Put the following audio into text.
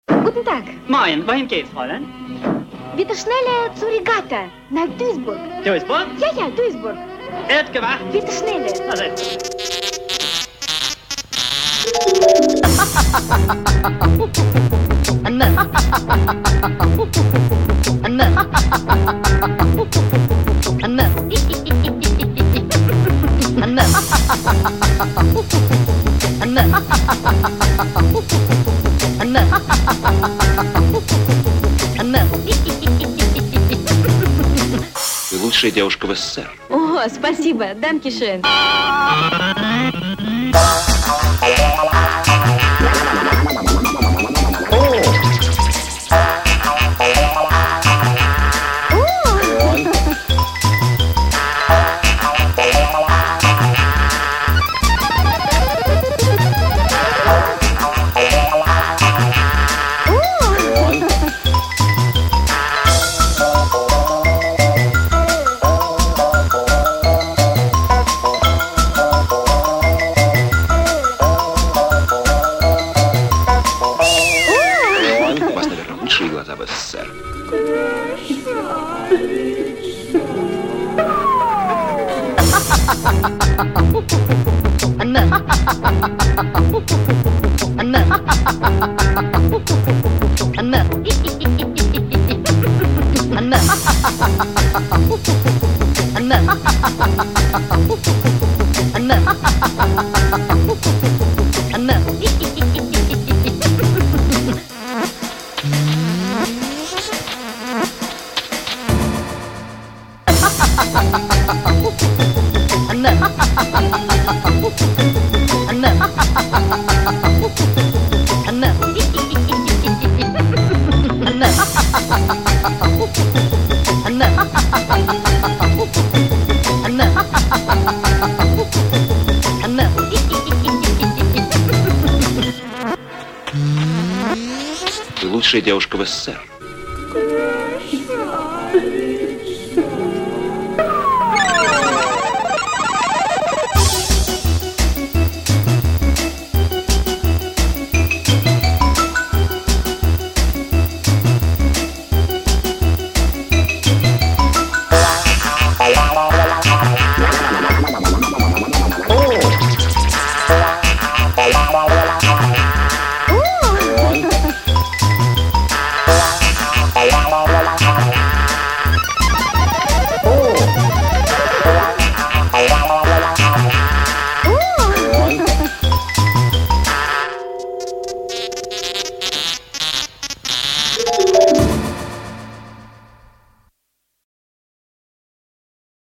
Guten Tag. Moin, wohin geht's, Fräulein? Bitte schneller zur Regatta nach Duisburg. Duisburg? Ja, Duisburg. Wird gewartet. Bitte schneller. Also. Anna. Anna. Anna. Anna. Anna. Anna. Анна. Ты лучшая девушка в СССР. О, спасибо. Данкишен. Лучшие глаза в СССР. Анна. Анна. Анна. Анна. Анна. Анна. Анна. Anna. Anna. Anna. Anna. Anna. Anna. Anna. Ты лучшая девушка в СССР.